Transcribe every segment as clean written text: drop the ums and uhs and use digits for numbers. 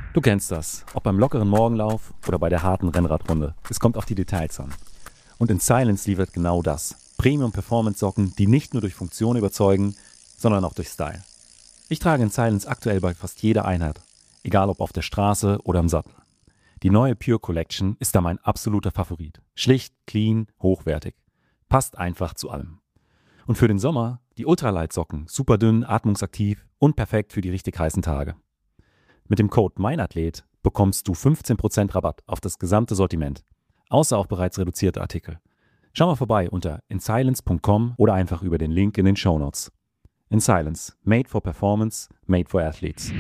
Du kennst das, ob beim lockeren Morgenlauf oder bei der harten Rennradrunde. Es kommt auf die Details an. Und in Silence liefert genau das. Premium-Performance-Socken, die nicht nur durch Funktion überzeugen, sondern auch durch Style. Ich trage in Silence aktuell bei fast jeder Einheit, egal ob auf der Straße oder im Sattel. Die neue Pure Collection ist da mein absoluter Favorit. Schlicht, clean, hochwertig. Passt einfach zu allem. Und für den Sommer die Ultralight-Socken, super dünn, atmungsaktiv und perfekt für die richtig heißen Tage. Mit dem Code MEINATHLET bekommst du 15% Rabatt auf das gesamte Sortiment, außer auf bereits reduzierte Artikel. Schau mal vorbei unter insilence.com oder einfach über den Link in den Shownotes. InSilence, made for performance, made for athletes.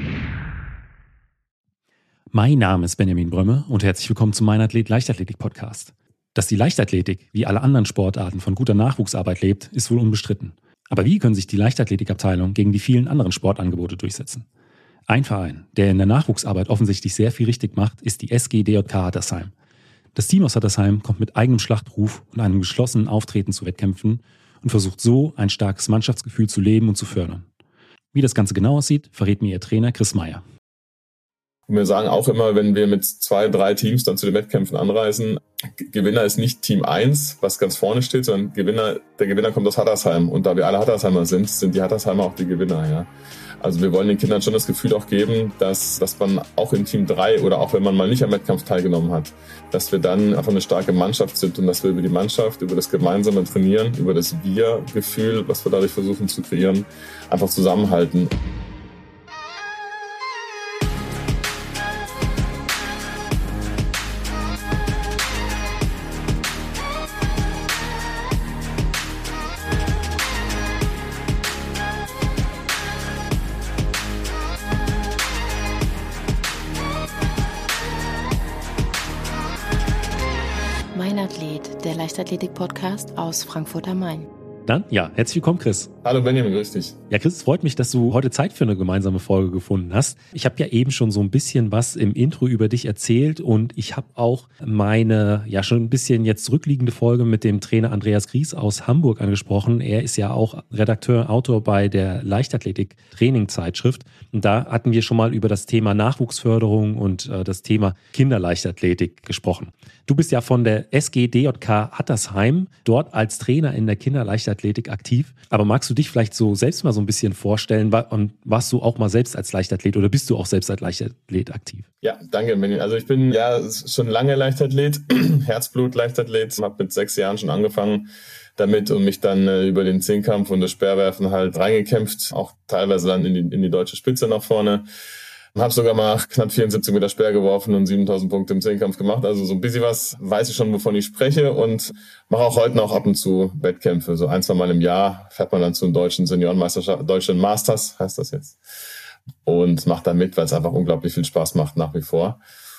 Mein Name ist Benjamin Brömme und herzlich willkommen zum Meinathlet Leichtathletik Podcast. Dass die Leichtathletik wie alle anderen Sportarten von guter Nachwuchsarbeit lebt, ist wohl unbestritten. Aber wie können sich die Leichtathletikabteilung gegen die vielen anderen Sportangebote durchsetzen? Ein Verein, der in der Nachwuchsarbeit offensichtlich sehr viel richtig macht, ist die SG DJK Hattersheim. Das Team aus Hattersheim kommt mit eigenem Schlachtruf und einem geschlossenen Auftreten zu Wettkämpfen und versucht so ein starkes Mannschaftsgefühl zu leben und zu fördern. Wie das Ganze genau aussieht, verrät mir ihr Trainer Chris Meyer. Und wir sagen auch immer, wenn wir mit 2, 3 Teams dann zu den Wettkämpfen anreisen, Gewinner ist nicht Team 1, was ganz vorne steht, sondern der Gewinner kommt aus Hattersheim. Und da wir alle Hattersheimer sind die Hattersheimer auch die Gewinner. Ja. Also wir wollen den Kindern schon das Gefühl auch geben, dass man auch in Team 3 oder auch wenn man mal nicht am Wettkampf teilgenommen hat, dass wir dann einfach eine starke Mannschaft sind und dass wir über die Mannschaft, über das gemeinsame Trainieren, über das Wir-Gefühl, was wir dadurch versuchen zu kreieren, einfach zusammenhalten. Meinathlet, der Leichtathletik-Podcast aus Frankfurt am Main. Dann, herzlich willkommen, Chris. Hallo Benjamin, grüß dich. Ja, Chris, es freut mich, dass du heute Zeit für eine gemeinsame Folge gefunden hast. Ich habe ja eben schon so ein bisschen was im Intro über dich erzählt und ich habe auch meine, schon ein bisschen jetzt zurückliegende Folge mit dem Trainer Andreas Gries aus Hamburg angesprochen. Er ist ja auch Redakteur, Autor bei der Leichtathletik-Training-Zeitschrift. Und da hatten wir schon mal über das Thema Nachwuchsförderung und das Thema Kinderleichtathletik gesprochen. Du bist ja von der SG DJK Hattersheim, dort als Trainer in der Kinderleichtathletik aktiv. Aber magst du dich vielleicht so selbst mal so ein bisschen vorstellen? Und warst du auch mal selbst als Leichtathlet oder bist du auch selbst als Leichtathlet aktiv? Ja, danke, Benjamin. Also ich bin schon lange Leichtathlet, Herzblut-Leichtathlet. Ich habe mit 6 Jahren schon angefangen damit und mich dann über den Zehnkampf und das Speerwerfen halt reingekämpft, auch teilweise dann in die deutsche Spitze nach vorne. Habe sogar mal knapp 74 Meter Speer geworfen und 7000 Punkte im Zehnkampf gemacht. Also so ein bisschen was weiß ich schon, wovon ich spreche und mache auch heute noch ab und zu Wettkämpfe. So 1-2 Mal im Jahr fährt man dann zu den deutschen Seniorenmeisterschaft, deutschen Masters heißt das jetzt. Und macht da mit, weil es einfach unglaublich viel Spaß macht nach wie vor.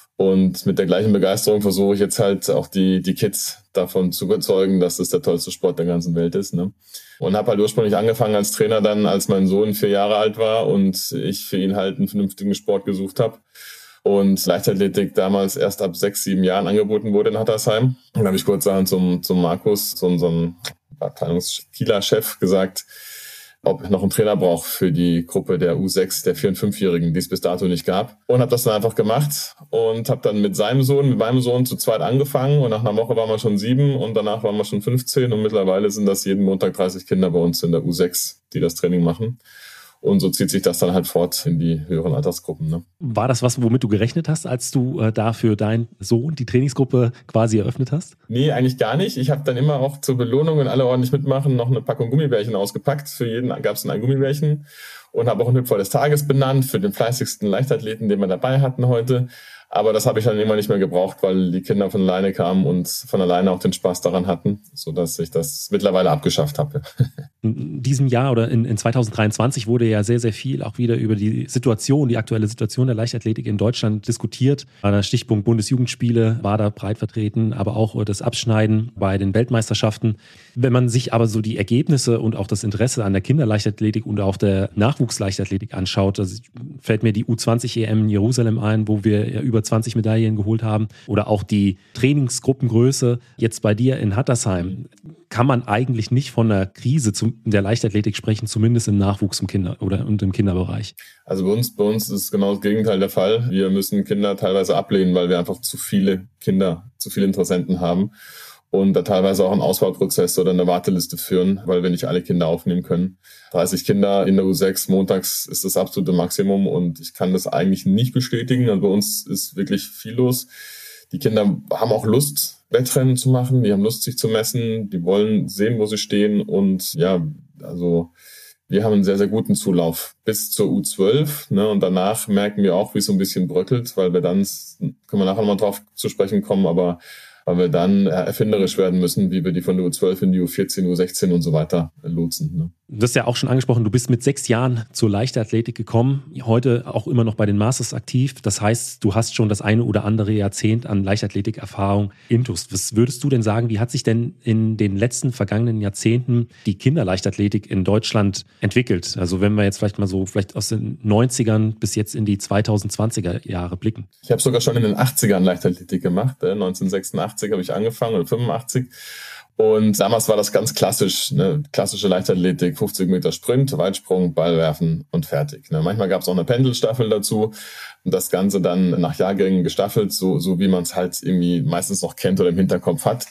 Und mit der gleichen Begeisterung versuche ich jetzt halt auch die Kids davon zu überzeugen, dass das der tollste Sport der ganzen Welt ist. Ne? Und habe halt ursprünglich angefangen als Trainer dann, als mein Sohn 4 Jahre alt war und ich für ihn halt einen vernünftigen Sport gesucht habe. Und Leichtathletik damals erst ab 6, 7 Jahren angeboten wurde in Hattersheim. Und dann habe ich kurzerhand zum Markus, zu unserem Abteilungs-Kieler-Chef gesagt, ob ich noch einen Trainer brauche für die Gruppe der U6, der 4- und 5-Jährigen, die es bis dato nicht gab. Und habe das dann einfach gemacht und habe dann mit meinem Sohn zu zweit angefangen. Und nach einer Woche waren wir schon 7 und danach waren wir schon 15. Und mittlerweile sind das jeden Montag 30 Kinder bei uns in der U6, die das Training machen. Und so zieht sich das dann halt fort in die höheren Altersgruppen. Ne? War das was, womit du gerechnet hast, als du da für deinen Sohn die Trainingsgruppe quasi eröffnet hast? Nee, eigentlich gar nicht. Ich habe dann immer auch zur Belohnung, wenn alle ordentlich mitmachen, noch eine Packung Gummibärchen ausgepackt. Für jeden gab es ein Gummibärchen und habe auch ein Hüpfer des Tages benannt für den fleißigsten Leichtathleten, den wir dabei hatten heute. Aber das habe ich dann immer nicht mehr gebraucht, weil die Kinder von alleine kamen und von alleine auch den Spaß daran hatten, sodass ich das mittlerweile abgeschafft habe. In diesem Jahr oder in 2023 wurde ja sehr, sehr viel auch wieder über die aktuelle Situation der Leichtathletik in Deutschland diskutiert. Der Stichpunkt Bundesjugendspiele war da breit vertreten, aber auch das Abschneiden bei den Weltmeisterschaften. Wenn man sich aber so die Ergebnisse und auch das Interesse an der Kinderleichtathletik und auch der Nachwuchsleichtathletik anschaut, fällt mir die U20 EM in Jerusalem ein, wo wir ja über über 20 Medaillen geholt haben oder auch die Trainingsgruppengröße jetzt bei dir in Hattersheim, kann man eigentlich nicht von einer Krise der Leichtathletik sprechen, zumindest im Nachwuchs und im Kinderbereich. Also bei uns ist genau das Gegenteil der Fall. Wir müssen Kinder teilweise ablehnen, weil wir einfach zu viele Interessenten haben und da teilweise auch einen Auswahlprozess oder eine Warteliste führen, weil wir nicht alle Kinder aufnehmen können. 30 Kinder in der U6 montags ist das absolute Maximum und ich kann das eigentlich nicht bestätigen. Und bei uns ist wirklich viel los. Die Kinder haben auch Lust, Wettrennen zu machen, die haben Lust, sich zu messen, die wollen sehen, wo sie stehen und ja, also wir haben einen sehr, sehr guten Zulauf bis zur U12, ne, und danach merken wir auch, wie es so ein bisschen bröckelt, weil wir dann, können wir nachher nochmal drauf zu sprechen kommen, aber weil wir dann erfinderisch werden müssen, wie wir die von der U12 in die U14, U16 und so weiter lotsen. Ne? Du hast ja auch schon angesprochen, du bist mit 6 Jahren zur Leichtathletik gekommen, heute auch immer noch bei den Masters aktiv. Das heißt, du hast schon das eine oder andere Jahrzehnt an Leichtathletikerfahrung intus. Was würdest du denn sagen, wie hat sich denn in den letzten vergangenen Jahrzehnten die Kinderleichtathletik in Deutschland entwickelt? Also wenn wir jetzt vielleicht aus den 90ern bis jetzt in die 2020er Jahre blicken. Ich habe sogar schon in den 80ern Leichtathletik gemacht. 1986 habe ich angefangen oder 85. Und damals war das ganz klassisch, ne? Klassische Leichtathletik, 50 Meter Sprint, Weitsprung, Ball werfen und fertig. Ne? Manchmal gab es auch eine Pendelstaffel dazu und das Ganze dann nach Jahrgängen gestaffelt, so wie man es halt irgendwie meistens noch kennt oder im Hinterkopf hat.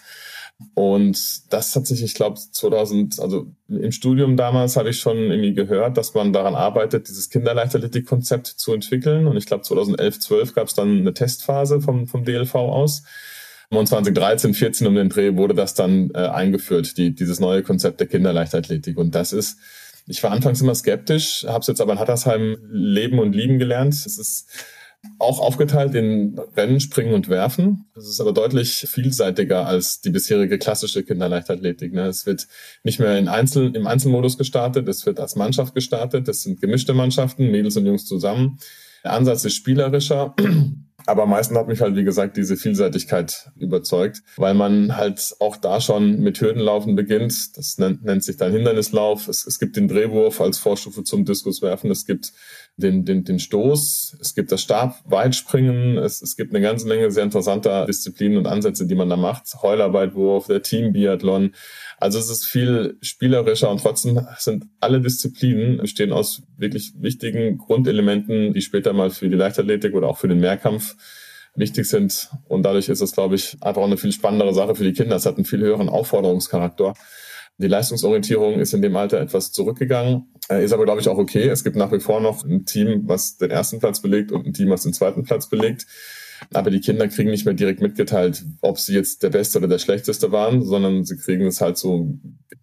Und das hat sich, ich glaube, 2000, also im Studium damals habe ich schon irgendwie gehört, dass man daran arbeitet, dieses Kinderleichtathletik-Konzept zu entwickeln. Und ich glaube, 2011, 12 gab es dann eine Testphase vom DLV aus. Und 2013, 14 um den Dreh wurde das dann eingeführt, dieses neue Konzept der Kinderleichtathletik. Und das ist, ich war anfangs immer skeptisch, habe es jetzt aber in Hattersheim leben und lieben gelernt. Es ist auch aufgeteilt in Rennen, Springen und Werfen. Das ist aber deutlich vielseitiger als die bisherige klassische Kinderleichtathletik. Es wird nicht mehr im Einzelmodus gestartet, es wird als Mannschaft gestartet. Das sind gemischte Mannschaften, Mädels und Jungs zusammen. Der Ansatz ist spielerischer. Aber am meisten hat mich halt, wie gesagt, diese Vielseitigkeit überzeugt, weil man halt auch da schon mit Hürdenlaufen beginnt. Das nennt sich dann Hindernislauf. Es gibt den Drehwurf als Vorstufe zum Diskuswerfen. Es gibt den Stoß. Es gibt das Stabweitspringen. Es gibt eine ganze Menge sehr interessanter Disziplinen und Ansätze, die man da macht. Heularbeitwurf, der Teambiathlon. Also es ist viel spielerischer und trotzdem sind alle Disziplinen bestehen aus wirklich wichtigen Grundelementen, die später mal für die Leichtathletik oder auch für den Mehrkampf wichtig sind. Und dadurch ist es, glaube ich, einfach auch eine viel spannendere Sache für die Kinder. Es hat einen viel höheren Aufforderungscharakter. Die Leistungsorientierung ist in dem Alter etwas zurückgegangen, ist aber, glaube ich, auch okay. Es gibt nach wie vor noch ein Team, was den ersten Platz belegt und ein Team, was den zweiten Platz belegt. Aber die Kinder kriegen nicht mehr direkt mitgeteilt, ob sie jetzt der Beste oder der Schlechteste waren, sondern sie kriegen es halt so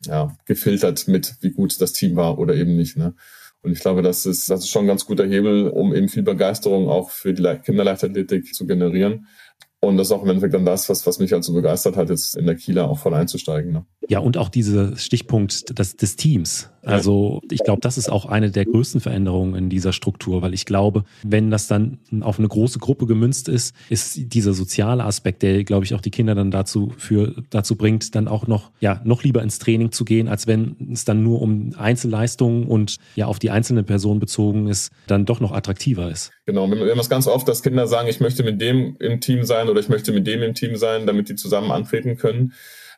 gefiltert mit, wie gut das Team war oder eben nicht. Ne? Und ich glaube, das ist schon ein ganz guter Hebel, um eben viel Begeisterung auch für die Kinderleichtathletik zu generieren. Und das ist auch im Endeffekt dann das, was mich halt so begeistert hat, jetzt in der Kieler auch voll einzusteigen. Ne? Ja, und auch dieser Stichpunkt des Teams. Also ich glaube, das ist auch eine der größten Veränderungen in dieser Struktur, weil ich glaube, wenn das dann auf eine große Gruppe gemünzt ist dieser soziale Aspekt, der, glaube ich, auch die Kinder dann dazu bringt, dann auch noch lieber ins Training zu gehen, als wenn es dann nur um Einzelleistungen und auf die einzelne Person bezogen ist, dann doch noch attraktiver ist. Genau, wir haben es ganz oft, dass Kinder sagen, ich möchte mit dem im Team sein oder ich möchte mit dem im Team sein, damit die zusammen antreten können.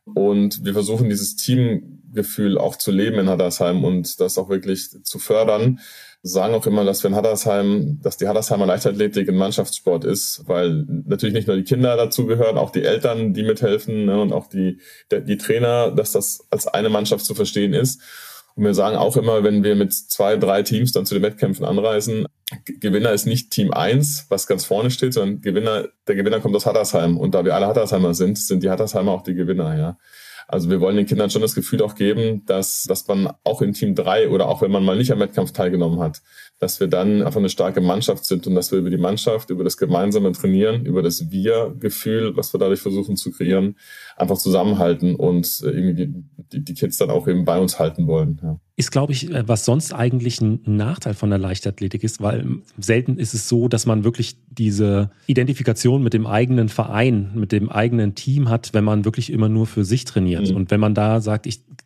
Und wir versuchen, dieses Teamgefühl auch zu leben in Hattersheim und das auch wirklich zu fördern. Wir sagen auch immer, dass die Hattersheimer Leichtathletik ein Mannschaftssport ist, weil natürlich nicht nur die Kinder dazugehören, auch die Eltern, die mithelfen, ne, und auch die Trainer, dass das als eine Mannschaft zu verstehen ist. Und wir sagen auch immer, wenn wir mit 2, 3 Teams dann zu den Wettkämpfen anreisen, Gewinner ist nicht Team 1, was ganz vorne steht, sondern der Gewinner kommt aus Hattersheim. Und da wir alle Hattersheimer sind die Hattersheimer auch die Gewinner, ja. Also wir wollen den Kindern schon das Gefühl auch geben, dass man auch in Team 3 oder auch wenn man mal nicht am Wettkampf teilgenommen hat, dass wir dann einfach eine starke Mannschaft sind und dass wir über die Mannschaft, über das gemeinsame Trainieren, über das Wir-Gefühl, was wir dadurch versuchen zu kreieren, einfach zusammenhalten und irgendwie die Kids dann auch eben bei uns halten wollen. Ja. Ist, glaube ich, was sonst eigentlich ein Nachteil von der Leichtathletik ist, weil selten ist es so, dass man wirklich diese Identifikation mit dem eigenen Verein, mit dem eigenen Team hat, wenn man wirklich immer nur für sich trainiert. Und wenn man da sagt, ich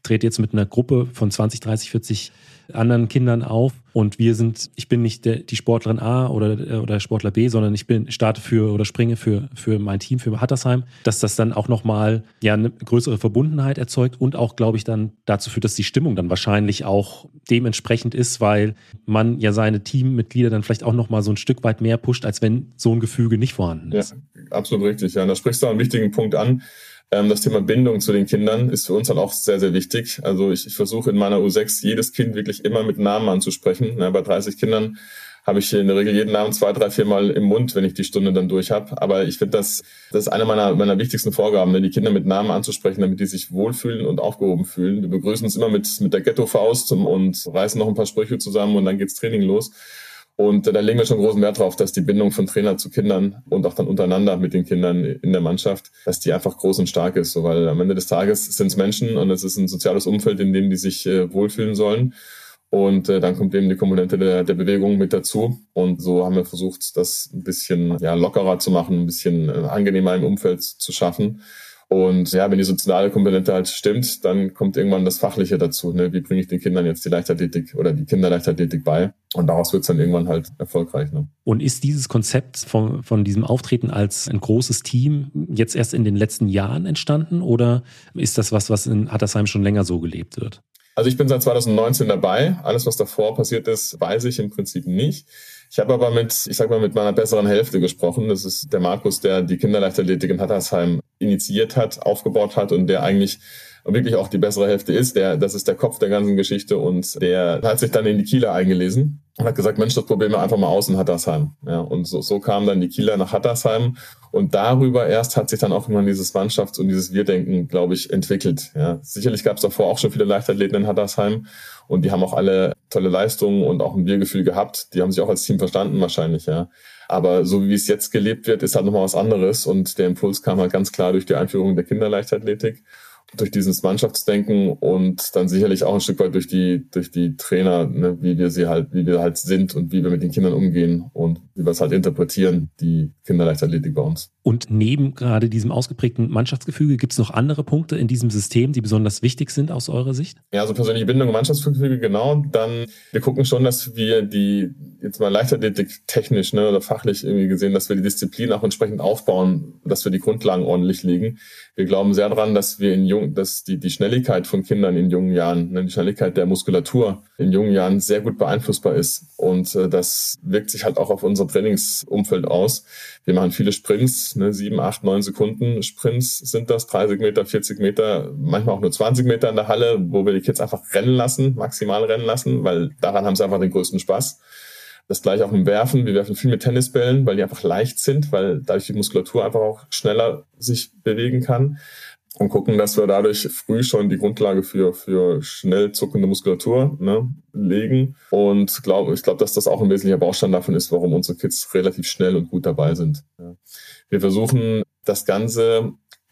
trete jetzt mit einer Gruppe von 20, 30, 40 anderen Kindern auf und ich bin nicht die Sportlerin A oder Sportler B, sondern ich starte springe für mein Team, für Hattersheim, dass das dann auch nochmal eine größere Verbundenheit erzeugt und auch, glaube ich, dann dazu führt, dass die Stimmung dann wahrscheinlich auch dementsprechend ist, weil man ja seine Teammitglieder dann vielleicht auch nochmal so ein Stück weit mehr pusht, als wenn so ein Gefüge nicht vorhanden ist. Ja, absolut richtig. Ja, da sprichst du auch einen wichtigen Punkt an. Das Thema Bindung zu den Kindern ist für uns halt auch sehr, sehr wichtig. Also ich versuche in meiner U6 jedes Kind wirklich immer mit Namen anzusprechen. Bei 30 Kindern habe ich in der Regel jeden Namen 2, 3, 4 Mal im Mund, wenn ich die Stunde dann durch habe. Aber ich finde, das ist eine meiner wichtigsten Vorgaben, die Kinder mit Namen anzusprechen, damit die sich wohlfühlen und aufgehoben fühlen. Wir begrüßen uns immer mit der Ghetto-Faust und reißen noch ein paar Sprüche zusammen und dann geht's Training los. Und da legen wir schon großen Wert drauf, dass die Bindung von Trainer zu Kindern und auch dann untereinander mit den Kindern in der Mannschaft, dass die einfach groß und stark ist. So, weil am Ende des Tages sind es Menschen und es ist ein soziales Umfeld, in dem die sich wohlfühlen sollen. Und dann kommt eben die Komponente der Bewegung mit dazu. Und so haben wir versucht, das ein bisschen lockerer zu machen, ein bisschen angenehmer im Umfeld zu schaffen. Und wenn die soziale Komponente halt stimmt, dann kommt irgendwann das Fachliche dazu. Wie bringe ich den Kindern jetzt die Leichtathletik oder die Kinderleichtathletik bei? Und daraus wird es dann irgendwann halt erfolgreich. Und ist dieses Konzept von diesem Auftreten als ein großes Team jetzt erst in den letzten Jahren entstanden? Oder ist das was in Hattersheim schon länger so gelebt wird? Also ich bin seit 2019 dabei. Alles, was davor passiert ist, weiß ich im Prinzip nicht. Ich habe aber mit meiner besseren Hälfte gesprochen. Das ist der Markus, der die Kinderleichtathletik in Hattersheim initiiert hat, aufgebaut hat und der eigentlich wirklich auch die bessere Hälfte ist. Das ist der Kopf der ganzen Geschichte und der hat sich dann in die Kieler eingelesen und hat gesagt, Mensch, das probieren wir einfach mal aus in Hattersheim. Ja, und so kamen dann die Kieler nach Hattersheim und darüber erst hat sich dann auch irgendwann dieses Mannschafts- und dieses Wir-Denken, glaube ich, entwickelt. Ja, sicherlich gab es davor auch schon viele Leichtathleten in Hattersheim und die haben auch alle tolle Leistungen und auch ein Wir-Gefühl gehabt. Die haben sich auch als Team verstanden wahrscheinlich, ja. Aber so wie es jetzt gelebt wird, ist halt nochmal was anderes und der Impuls kam halt ganz klar durch die Einführung der Kinderleichtathletik, durch dieses Mannschaftsdenken und dann sicherlich auch ein Stück weit durch die Trainer, wie wir halt sind und wie wir mit den Kindern umgehen und wie wir es halt interpretieren, die Kinderleichtathletik bei uns. Und neben gerade diesem ausgeprägten Mannschaftsgefüge gibt es noch andere Punkte in diesem System, die besonders wichtig sind aus eurer Sicht? Ja, also persönliche Bindung und Mannschaftsgefüge, genau. Dann, wir gucken schon, dass wir die, jetzt mal Leichtathletik technisch oder fachlich irgendwie gesehen, dass wir die Disziplin auch entsprechend aufbauen, dass wir die Grundlagen ordentlich legen. Wir glauben sehr daran, dass wir dass die Schnelligkeit von Kindern in jungen Jahren, die Schnelligkeit der Muskulatur in jungen Jahren sehr gut beeinflussbar ist. Und das wirkt sich halt auch auf unser Trainingsumfeld aus. Wir machen viele Sprints, 7, 8, 9 Sekunden Sprints sind das, 30 Meter, 40 Meter, manchmal auch nur 20 Meter in der Halle, wo wir die Kids einfach rennen lassen, maximal rennen lassen, weil daran haben sie einfach den größten Spaß. Das gleiche auch im Werfen. Wir werfen viel mit Tennisbällen, weil die einfach leicht sind, weil dadurch die Muskulatur einfach auch schneller sich bewegen kann. Und gucken, dass wir dadurch früh schon die Grundlage für schnell zuckende Muskulatur legen. Und ich glaube, dass das auch ein wesentlicher Baustein davon ist, warum unsere Kids relativ schnell und gut dabei sind. Ja. Wir versuchen das Ganze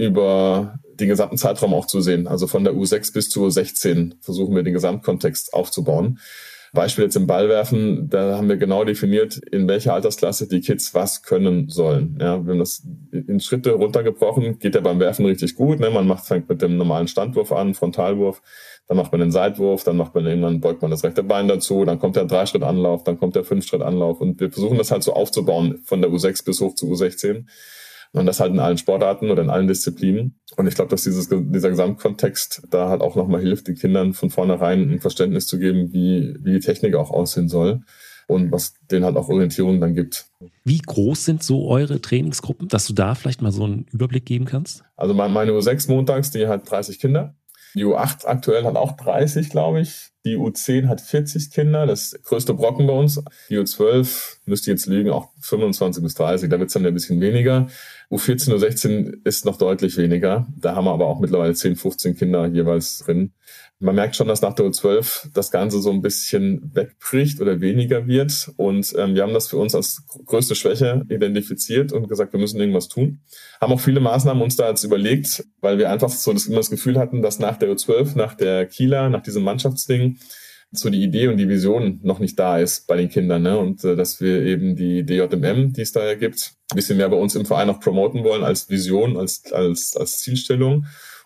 über den gesamten Zeitraum auch zu sehen. Also von der U6 bis zur U16 versuchen wir den Gesamtkontext aufzubauen. Beispiel jetzt im Ballwerfen, da haben wir genau definiert, in welcher Altersklasse die Kids was können sollen. Ja, wir haben das in Schritte runtergebrochen, geht ja beim Werfen richtig gut. Man fängt mit dem normalen Standwurf an, Frontalwurf, dann macht man den Seitwurf, dann beugt man das rechte Bein dazu, dann kommt der 3-Schritt-Anlauf, dann kommt der 5-Schritt-Anlauf und wir versuchen das halt so aufzubauen von der U6 bis hoch zu U16. Und das halt in allen Sportarten oder in allen Disziplinen. Und ich glaube, dass dieser Gesamtkontext da halt auch nochmal hilft, den Kindern von vornherein ein Verständnis zu geben, wie die Technik auch aussehen soll und was denen halt auch Orientierung dann gibt. Wie groß sind so eure Trainingsgruppen, dass du da vielleicht mal so einen Überblick geben kannst? Also meine U6 montags, die hat 30 Kinder. Die U8 aktuell hat auch 30, glaube ich. Die U10 hat 40 Kinder, das größte Brocken bei uns. Die U12 müsste jetzt liegen, auch 25 bis 30, da wird es dann ein bisschen weniger. U14, U16 ist noch deutlich weniger. Da haben wir aber auch mittlerweile 10, 15 Kinder jeweils drin. Man merkt schon, dass nach der U12 das Ganze so ein bisschen wegbricht oder weniger wird. Und wir haben das für uns als größte Schwäche identifiziert und gesagt, wir müssen irgendwas tun. Haben auch viele Maßnahmen uns da jetzt überlegt, weil wir einfach so immer das Gefühl hatten, dass nach der U12, nach der Kieler, nach diesem Mannschaftsding, so die Idee und die Vision noch nicht da ist bei den Kindern. Und dass wir eben die DJMM, die es daher gibt, ein bisschen mehr bei uns im Verein auch promoten wollen als Vision, als Zielstellung.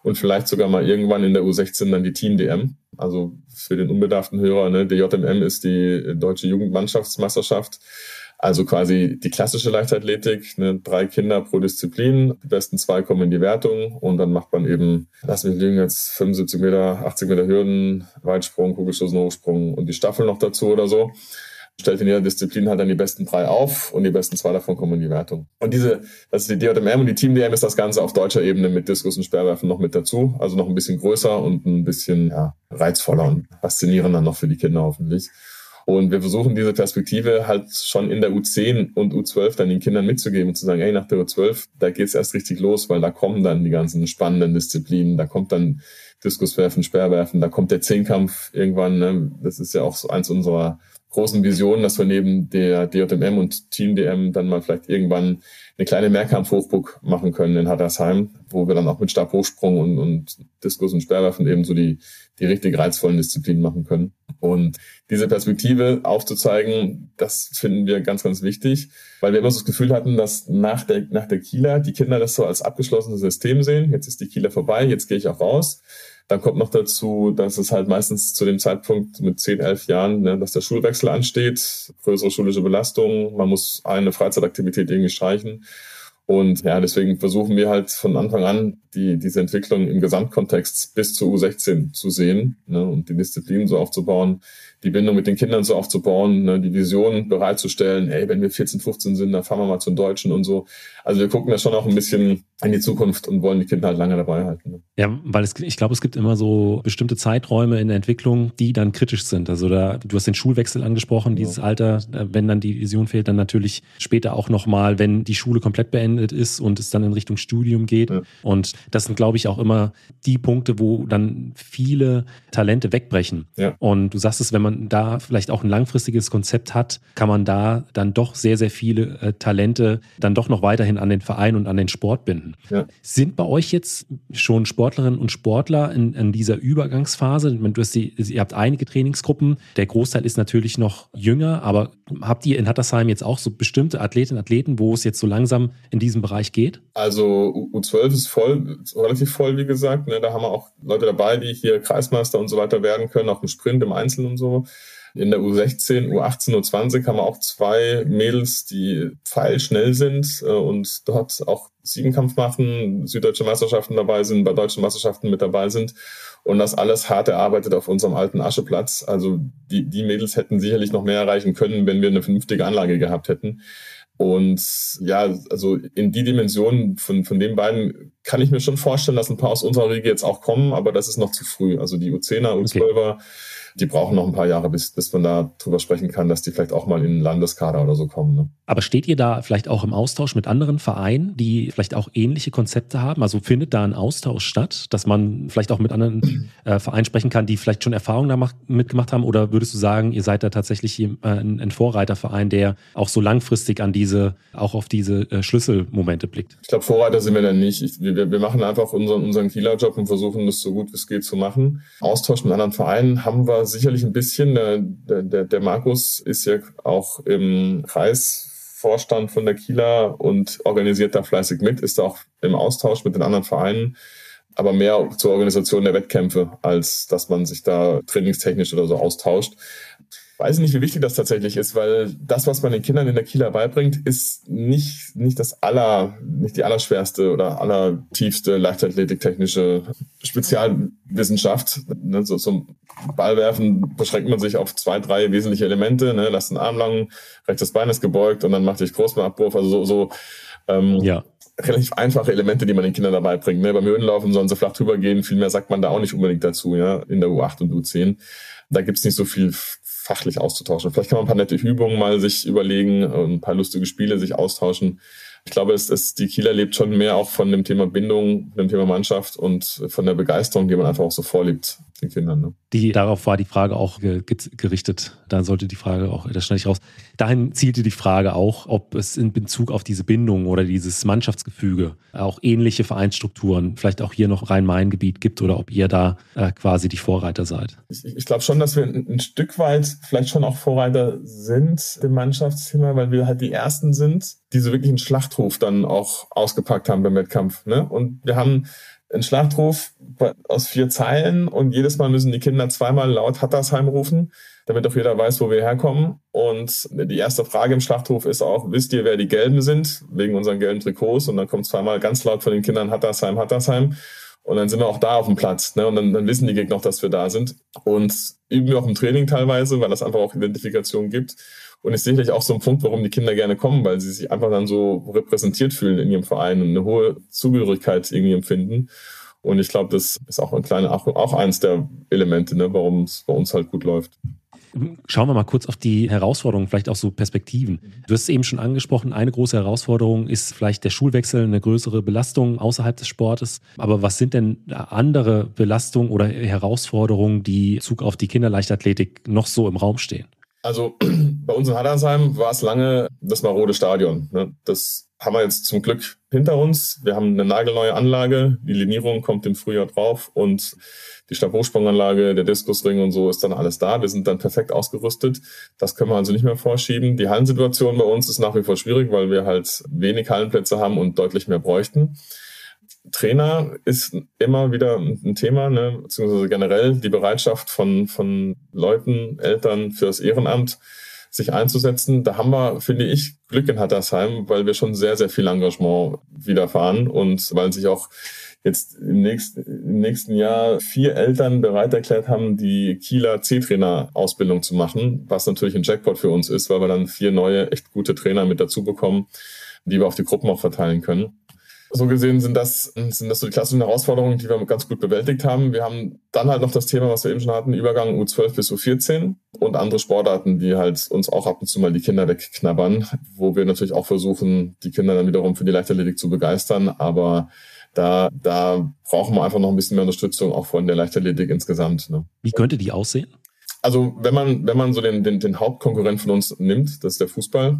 und vielleicht sogar mal irgendwann in der U16 dann die Team-DM. Also für den unbedarften Hörer, ne, die JMM ist die Deutsche Jugendmannschaftsmeisterschaft. Also quasi die klassische Leichtathletik, ne, 3 Kinder pro Disziplin, die besten 2 kommen in die Wertung und dann macht man eben, lass mich liegen, jetzt 75 Meter, 80 Meter Hürden, Weitsprung, Kugelstoßen, Hochsprung und die Staffel noch dazu oder so. Stellt in jeder Disziplin halt dann die besten 3 auf und die besten 2 davon kommen in die Wertung. Und das ist die DJMM und die Team-DM ist das Ganze auf deutscher Ebene mit Diskus und Speerwerfen noch mit dazu. Also noch ein bisschen größer und ein bisschen reizvoller und faszinierender noch für die Kinder hoffentlich. Und wir versuchen diese Perspektive halt schon in der U10 und U12 dann den Kindern mitzugeben und zu sagen, nach der U12, da geht's erst richtig los, weil da kommen dann die ganzen spannenden Disziplinen, da kommt dann Diskuswerfen, Speerwerfen, da kommt der Zehnkampf irgendwann, ne? Das ist ja auch so eins unserer großen Visionen, dass wir neben der DJMM und Team-DM dann mal vielleicht irgendwann eine kleine Mehrkampf-Hochburg machen können in Hattersheim, wo wir dann auch mit Stabhochsprung und Diskus und Speerwerfen eben so die richtig reizvollen Disziplinen machen können. Und diese Perspektive aufzuzeigen, das finden wir ganz, ganz wichtig, weil wir immer so das Gefühl hatten, dass nach der Kieler die Kinder das so als abgeschlossenes System sehen. Jetzt ist die Kieler vorbei, jetzt gehe ich auch raus. Dann kommt noch dazu, dass es halt meistens zu dem Zeitpunkt mit 10, 11 Jahren, ne, dass der Schulwechsel ansteht, größere schulische Belastung, man muss eine Freizeitaktivität irgendwie streichen. Und ja, deswegen versuchen wir halt von Anfang an diese Entwicklung im Gesamtkontext bis zur U16 zu sehen, ne, und die Disziplinen so aufzubauen, die Bindung mit den Kindern so aufzubauen, ne, die Vision bereitzustellen, wenn wir 14, 15 sind, dann fahren wir mal zum Deutschen und so. Also wir gucken da schon auch ein bisschen in die Zukunft und wollen die Kinder halt lange dabei halten. Ne. Ja, weil ich glaube, es gibt immer so bestimmte Zeiträume in der Entwicklung, die dann kritisch sind. Also du hast den Schulwechsel angesprochen, dieses Alter, wenn dann die Vision fehlt, dann natürlich später auch nochmal, wenn die Schule komplett beendet ist und es dann in Richtung Studium geht. Ja. Und das sind, glaube ich, auch immer die Punkte, wo dann viele Talente wegbrechen. Ja. Und du sagst es, wenn man da vielleicht auch ein langfristiges Konzept hat, kann man da dann doch sehr, sehr viele Talente dann doch noch weiterhin an den Verein und an den Sport binden. Ja. Sind bei euch jetzt schon Sportlerinnen und Sportler in dieser Übergangsphase? Ihr habt einige Trainingsgruppen, der Großteil ist natürlich noch jünger, aber habt ihr in Hattersheim jetzt auch so bestimmte Athletinnen und Athleten, wo es jetzt so langsam in diesem Bereich geht? Also U12 ist relativ voll, wie gesagt. Ne? Da haben wir auch Leute dabei, die hier Kreismeister und so weiter werden können, auch im Sprint, im Einzel und so. In der U16, U18, U20 haben wir auch 2 Mädels, die pfeilschnell sind und dort auch Siebenkampf machen, süddeutsche Meisterschaften dabei sind, bei deutschen Meisterschaften mit dabei sind. Und das alles hart erarbeitet auf unserem alten Ascheplatz. Also die Mädels hätten sicherlich noch mehr erreichen können, wenn wir eine vernünftige Anlage gehabt hätten. Und ja, also in die Dimension von den beiden kann ich mir schon vorstellen, dass ein paar aus unserer Riege jetzt auch kommen, aber das ist noch zu früh. Also die U10er, U12er, die brauchen noch ein paar Jahre, bis man da drüber sprechen kann, dass die vielleicht auch mal in den Landeskader oder so kommen. Ne? Aber steht ihr da vielleicht auch im Austausch mit anderen Vereinen, die vielleicht auch ähnliche Konzepte haben? Also findet da ein Austausch statt, dass man vielleicht auch mit anderen Vereinen sprechen kann, die vielleicht schon Erfahrungen da mitgemacht haben? Oder würdest du sagen, ihr seid da tatsächlich ein Vorreiterverein, der auch so langfristig auf diese Schlüsselmomente blickt? Ich glaube, Vorreiter sind wir da nicht. Wir machen einfach unseren Kieler-Job und versuchen, das so gut wie es geht zu machen. Austausch mit anderen Vereinen haben wir sicherlich ein bisschen. Der Markus ist ja auch im Kreisvorstand von der Kieler und organisiert da fleißig mit, ist da auch im Austausch mit den anderen Vereinen, aber mehr zur Organisation der Wettkämpfe, als dass man sich da trainingstechnisch oder so austauscht. Weiß nicht, wie wichtig das tatsächlich ist, weil das, was man den Kindern in der Kieler beibringt, ist nicht die allerschwerste oder allertiefste leichtathletiktechnische Spezialwissenschaft. So zum Ballwerfen beschränkt man sich auf 2, 3 wesentliche Elemente. Ne? Lass den Arm lang, rechtes Bein ist gebeugt und dann mach dich groß beim Abwurf. Also relativ einfache Elemente, die man den Kindern dabei bringt. Ne? Beim Höhenlaufen sollen sie flach drüber gehen. Viel mehr sagt man da auch nicht unbedingt dazu, ja, in der U8 und U10. Da gibt's nicht so viel fachlich auszutauschen. Vielleicht kann man ein paar nette Übungen mal sich überlegen, ein paar lustige Spiele sich austauschen. Ich glaube, die Kieler lebt schon mehr auch von dem Thema Bindung, dem Thema Mannschaft und von der Begeisterung, die man einfach auch so vorlebt den Kindern. Ne? Darauf war die Frage auch gerichtet. Da sollte die Frage auch, das schneide ich raus. Dahin zielte die Frage auch, ob es in Bezug auf diese Bindung oder dieses Mannschaftsgefüge auch ähnliche Vereinsstrukturen, vielleicht auch hier noch Rhein-Main-Gebiet gibt oder ob ihr da quasi die Vorreiter seid. Ich glaube schon, dass wir ein Stück weit vielleicht schon auch Vorreiter sind im Mannschaftsthema, weil wir halt die Ersten sind, die so wirklich einen Schlachtruf dann auch ausgepackt haben beim Wettkampf. Ne? Und wir haben Ein Schlachtruf aus 4 Zeilen und jedes Mal müssen die Kinder zweimal laut Hattersheim rufen, damit auch jeder weiß, wo wir herkommen. Und die erste Frage im Schlachtruf ist auch, wisst ihr, wer die Gelben sind? Wegen unseren gelben Trikots. Und dann kommt zweimal ganz laut von den Kindern Hattersheim, Hattersheim. Und dann sind wir auch da auf dem Platz. Ne? Und dann wissen die Gegner auch, dass wir da sind. Und üben wir auch im Training teilweise, weil das einfach auch Identifikation gibt. Und ist sicherlich auch so ein Punkt, warum die Kinder gerne kommen, weil sie sich einfach dann so repräsentiert fühlen in ihrem Verein und eine hohe Zugehörigkeit irgendwie empfinden. Und ich glaube, das ist auch auch eins der Elemente, ne, warum es bei uns halt gut läuft. Schauen wir mal kurz auf die Herausforderungen, vielleicht auch so Perspektiven. Du hast es eben schon angesprochen, eine große Herausforderung ist vielleicht der Schulwechsel, eine größere Belastung außerhalb des Sportes. Aber was sind denn andere Belastungen oder Herausforderungen, die in Bezug auf die Kinderleichtathletik noch so im Raum stehen? Also bei uns in Hattersheim war es lange das marode Stadion. Ne? Das haben wir jetzt zum Glück hinter uns. Wir haben eine nagelneue Anlage, die Linierung kommt im Frühjahr drauf und die Stabhochsprunganlage, der Diskusring und so ist dann alles da. Wir sind dann perfekt ausgerüstet. Das können wir also nicht mehr vorschieben. Die Hallensituation bei uns ist nach wie vor schwierig, weil wir halt wenig Hallenplätze haben und deutlich mehr bräuchten. Trainer ist immer wieder ein Thema, ne? Beziehungsweise generell die Bereitschaft von Leuten, Eltern fürs Ehrenamt sich einzusetzen. Da haben wir, finde ich, Glück in Hattersheim, weil wir schon sehr, sehr viel Engagement widerfahren und weil sich auch jetzt im nächsten Jahr 4 Eltern bereit erklärt haben, die Kieler C-Trainer-Ausbildung zu machen, was natürlich ein Jackpot für uns ist, weil wir dann 4 neue, echt gute Trainer mit dazu bekommen, die wir auf die Gruppen auch verteilen können. So gesehen sind das so die klassischen Herausforderungen, die wir ganz gut bewältigt haben. Wir haben dann halt noch das Thema, was wir eben schon hatten, Übergang U12 bis U14 und andere Sportarten, die halt uns auch ab und zu mal die Kinder wegknabbern, wo wir natürlich auch versuchen, die Kinder dann wiederum für die Leichtathletik zu begeistern. Aber da brauchen wir einfach noch ein bisschen mehr Unterstützung auch von der Leichtathletik insgesamt. Ne? Wie könnte die aussehen? Also wenn man so den Hauptkonkurrent von uns nimmt, das ist der Fußball,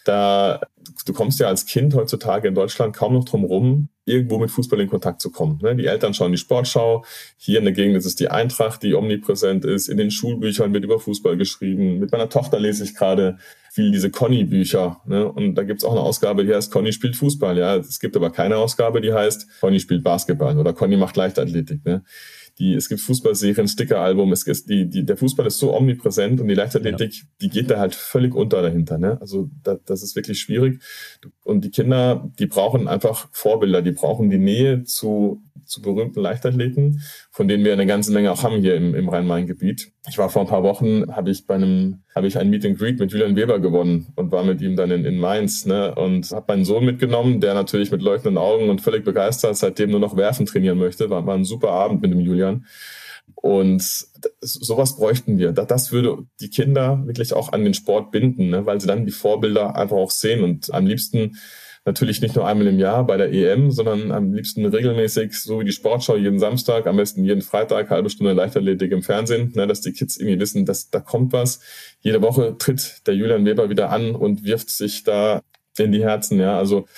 du kommst ja als Kind heutzutage in Deutschland kaum noch drum rum, irgendwo mit Fußball in Kontakt zu kommen. Die Eltern schauen die Sportschau. Hier in der Gegend ist es die Eintracht, die omnipräsent ist. In den Schulbüchern wird über Fußball geschrieben. Mit meiner Tochter lese ich gerade viel diese Conny-Bücher. Und da gibt's auch eine Ausgabe, die heißt Conny spielt Fußball. Ja, es gibt aber keine Ausgabe, die heißt Conny spielt Basketball oder Conny macht Leichtathletik. Es gibt Fußballserien, Stickeralbum, der Fußball ist so omnipräsent und die Leichtathletik, die geht da halt völlig unter dahinter. Ne? Also das ist wirklich schwierig. Und die Kinder, die brauchen einfach Vorbilder, die brauchen die Nähe zu berühmten Leichtathleten, von denen wir eine ganze Menge auch haben hier im Rhein-Main-Gebiet. Ich war vor ein paar Wochen, habe ich ein Meet and Greet mit Julian Weber gewonnen und war mit ihm dann in Mainz, ne? Und habe meinen Sohn mitgenommen, der natürlich mit leuchtenden Augen und völlig begeistert seitdem nur noch Werfen trainieren möchte. War ein super Abend mit dem Julian. Und sowas bräuchten wir. Das würde die Kinder wirklich auch an den Sport binden, ne? Weil sie dann die Vorbilder einfach auch sehen und am liebsten natürlich nicht nur einmal im Jahr bei der EM, sondern am liebsten regelmäßig, so wie die Sportschau jeden Samstag, am besten jeden Freitag, halbe Stunde Leichtathletik im Fernsehen, ne, dass die Kids irgendwie wissen, dass da kommt was. Jede Woche tritt der Julian Weber wieder an und wirft sich da in die Herzen. Ja, also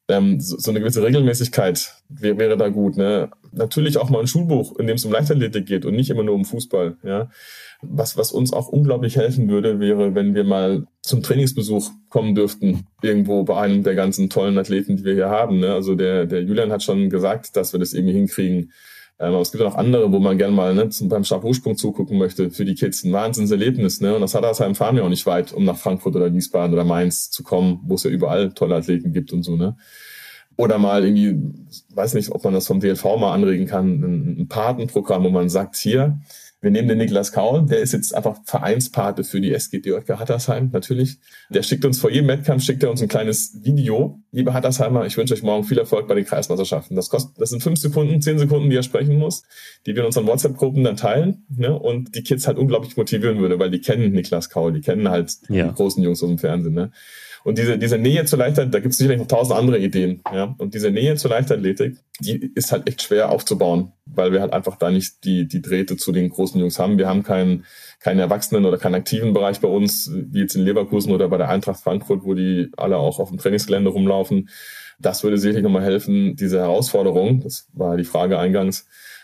so eine gewisse Regelmäßigkeit wäre da gut. Ne? Natürlich auch mal ein Schulbuch, in dem es um Leichtathletik geht und nicht immer nur um Fußball. Ja? Was uns auch unglaublich helfen würde, wäre, wenn wir mal zum Trainingsbesuch kommen dürften, irgendwo bei einem der ganzen tollen Athleten, die wir hier haben. Ne? Also der Julian hat schon gesagt, dass wir das irgendwie hinkriegen. Aber es gibt auch andere, wo man gerne mal beim Stabhochsprung zugucken möchte, für die Kids ein Wahnsinnserlebnis. Ne? Und aus Hattersheim fahren wir auch nicht weit, um nach Frankfurt oder Wiesbaden oder Mainz zu kommen, wo es ja überall tolle Athleten gibt und so. Ne? Oder mal irgendwie, weiß nicht, ob man das vom DLV mal anregen kann, ein Patenprogramm, wo man sagt, hier, wir nehmen den Niklas Kaul, der ist jetzt einfach Vereinspate für die SGDJK Hattersheim, natürlich. Der schickt uns vor jedem Wettkampf, ein kleines Video. Liebe Hattersheimer, ich wünsche euch morgen viel Erfolg bei den Kreismeisterschaften. Das sind 5 Sekunden, 10 Sekunden, die er sprechen muss, die wir in unseren WhatsApp-Gruppen dann teilen, ne, und die Kids halt unglaublich motivieren würde, weil die kennen Niklas Kaul, die kennen halt die großen Jungs aus dem Fernsehen, ne. Und diese Nähe zur Leichtathletik, da gibt es sicherlich noch 1000 andere Ideen, ja. Und diese Nähe zur Leichtathletik, die ist halt echt schwer aufzubauen, weil wir halt einfach da nicht die Drähte zu den großen Jungs haben. Wir haben keinen Erwachsenen- oder keinen aktiven Bereich bei uns, wie jetzt in Leverkusen oder bei der Eintracht Frankfurt, wo die alle auch auf dem Trainingsgelände rumlaufen. Das würde sicherlich nochmal helfen, diese Herausforderung, das war die Frage eingangs,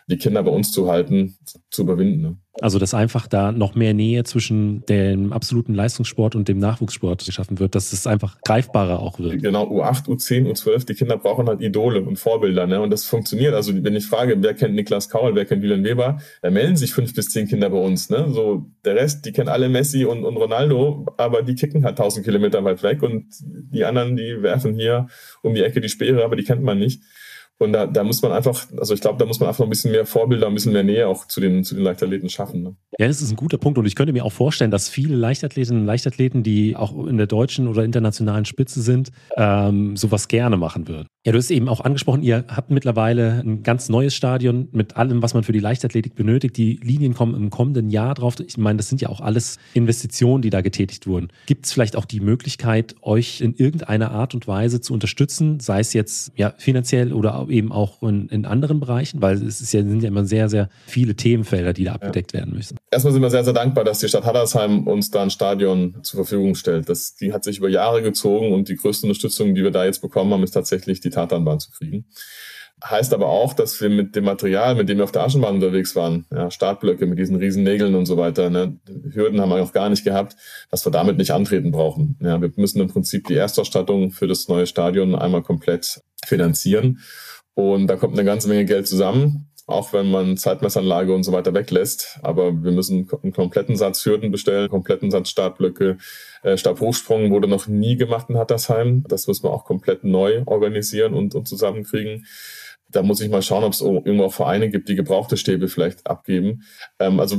die Kinder bei uns zu halten, zu überwinden. Ne? Also, dass einfach da noch mehr Nähe zwischen dem absoluten Leistungssport und dem Nachwuchssport geschaffen wird, dass es einfach greifbarer auch wird. Genau, U8, U10, U12, die Kinder brauchen halt Idole und Vorbilder, ne? Und das funktioniert. Also, wenn ich frage, wer kennt Niklas Kaul, wer kennt Wieland Weber, da melden sich 5 bis 10 Kinder bei uns, ne? So, der Rest, die kennen alle Messi und Ronaldo, aber die kicken halt 1000 Kilometer weit weg und die anderen, die werfen hier um die Ecke die Speere, aber die kennt man nicht. Und da muss man einfach, also ich glaube, da muss man einfach noch ein bisschen mehr Vorbilder, ein bisschen mehr Nähe auch zu den Leichtathleten schaffen. Ne? Ja, das ist ein guter Punkt und ich könnte mir auch vorstellen, dass viele Leichtathletinnen und Leichtathleten, die auch in der deutschen oder internationalen Spitze sind, sowas gerne machen würden. Ja, du hast eben auch angesprochen, ihr habt mittlerweile ein ganz neues Stadion mit allem, was man für die Leichtathletik benötigt. Die Linien kommen im kommenden Jahr drauf. Ich meine, das sind ja auch alles Investitionen, die da getätigt wurden. Gibt es vielleicht auch die Möglichkeit, euch in irgendeiner Art und Weise zu unterstützen, sei es jetzt ja finanziell oder eben auch in anderen Bereichen? Weil es sind ja immer sehr, sehr viele Themenfelder, die da abgedeckt werden müssen. Erstmal sind wir sehr, sehr dankbar, dass die Stadt Hattersheim uns da ein Stadion zur Verfügung stellt. Die hat sich über Jahre gezogen und die größte Unterstützung, die wir da jetzt bekommen haben, ist tatsächlich die Tatanbahn zu kriegen. Heißt aber auch, dass wir mit dem Material, mit dem wir auf der Aschenbahn unterwegs waren, ja, Startblöcke mit diesen riesen Nägeln und so weiter, ne, Hürden haben wir noch gar nicht gehabt, dass wir damit nicht antreten brauchen. Ja, wir müssen im Prinzip die Erstausstattung für das neue Stadion einmal komplett finanzieren. Und da kommt eine ganze Menge Geld zusammen, auch wenn man Zeitmessanlage und so weiter weglässt. Aber wir müssen einen kompletten Satz Hürden bestellen, einen kompletten Satz Startblöcke. Stabhochsprung wurde noch nie gemacht in Hattersheim. Das müssen wir auch komplett neu organisieren und zusammenkriegen. Da muss ich mal schauen, ob es irgendwo auch Vereine gibt, die gebrauchte Stäbe vielleicht abgeben. Also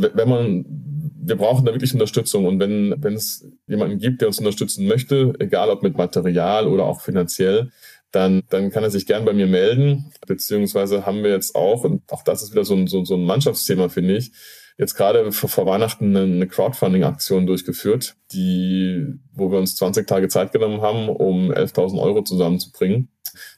wir brauchen da wirklich Unterstützung. Und wenn es jemanden gibt, der uns unterstützen möchte, egal ob mit Material oder auch finanziell, dann kann er sich gern bei mir melden. Beziehungsweise haben wir jetzt auch, und auch das ist wieder so ein Mannschaftsthema, finde ich, jetzt gerade vor Weihnachten eine Crowdfunding-Aktion durchgeführt, wo wir uns 20 Tage Zeit genommen haben, um 11.000 Euro zusammenzubringen.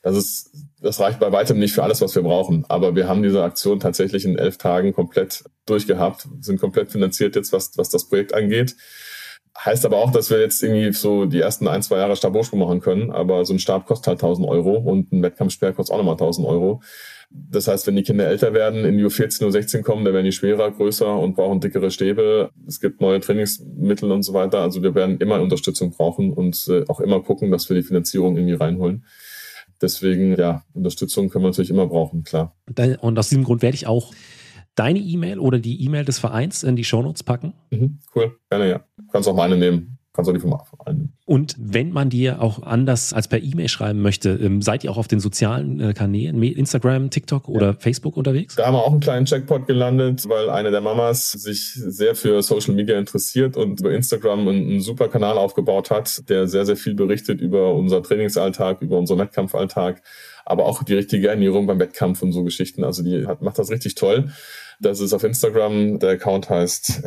Das reicht bei weitem nicht für alles, was wir brauchen. Aber wir haben diese Aktion tatsächlich in 11 Tagen komplett durchgehabt, sind komplett finanziert jetzt, was das Projekt angeht. Heißt aber auch, dass wir jetzt irgendwie so die ersten 1-2 Jahre Stabhochsprung machen können. Aber so ein Stab kostet halt 1.000 Euro und ein Wettkampfsperr kostet auch nochmal 1.000 Euro. Das heißt, wenn die Kinder älter werden, in die U14, U16 kommen, dann werden die schwerer, größer und brauchen dickere Stäbe. Es gibt neue Trainingsmittel und so weiter. Also wir werden immer Unterstützung brauchen und auch immer gucken, dass wir die Finanzierung irgendwie reinholen. Deswegen, ja, Unterstützung können wir natürlich immer brauchen, klar. Und aus diesem Grund werde ich auch deine E-Mail oder die E-Mail des Vereins in die Shownotes packen. Cool, gerne, ja. Kannst auch meine nehmen. Kannst auch die vom Verein nehmen. Und wenn man dir auch anders als per E-Mail schreiben möchte, seid ihr auch auf den sozialen Kanälen, Instagram, TikTok oder Facebook unterwegs? Da haben wir auch einen kleinen Jackpot gelandet, weil eine der Mamas sich sehr für Social Media interessiert und über Instagram einen super Kanal aufgebaut hat, der sehr, sehr viel berichtet über unser Trainingsalltag, über unseren Wettkampfalltag, aber auch die richtige Ernährung beim Wettkampf und so Geschichten. Also macht das richtig toll. Das ist auf Instagram, der Account heißt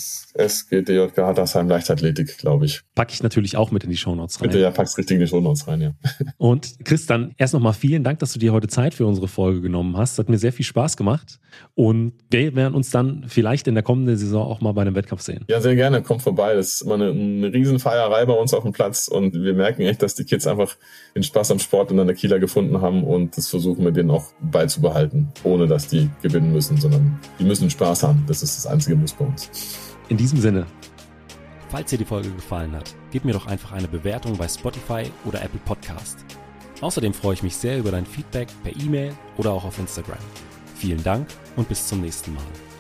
SGDJK Hattersheim Leichtathletik, glaube ich. Packe ich natürlich auch mit in die Shownotes rein. Bitte, ja, pack's richtig in die Shownotes rein, ja. Und Chris, dann erst nochmal vielen Dank, dass du dir heute Zeit für unsere Folge genommen hast. Hat mir sehr viel Spaß gemacht und wir werden uns dann vielleicht in der kommenden Saison auch mal bei einem Wettkampf sehen. Ja, sehr gerne, kommt vorbei. Das ist immer eine Riesenfeierei bei uns auf dem Platz und wir merken echt, dass die Kids einfach den Spaß am Sport in der Kieler gefunden haben und das versuchen wir denen auch beizubehalten, ohne dass die gewinnen müssen, sondern die müssen Spaß haben. Das ist das einzige Muss bei uns. In diesem Sinne. Falls dir die Folge gefallen hat, gib mir doch einfach eine Bewertung bei Spotify oder Apple Podcast. Außerdem freue ich mich sehr über dein Feedback per E-Mail oder auch auf Instagram. Vielen Dank und bis zum nächsten Mal.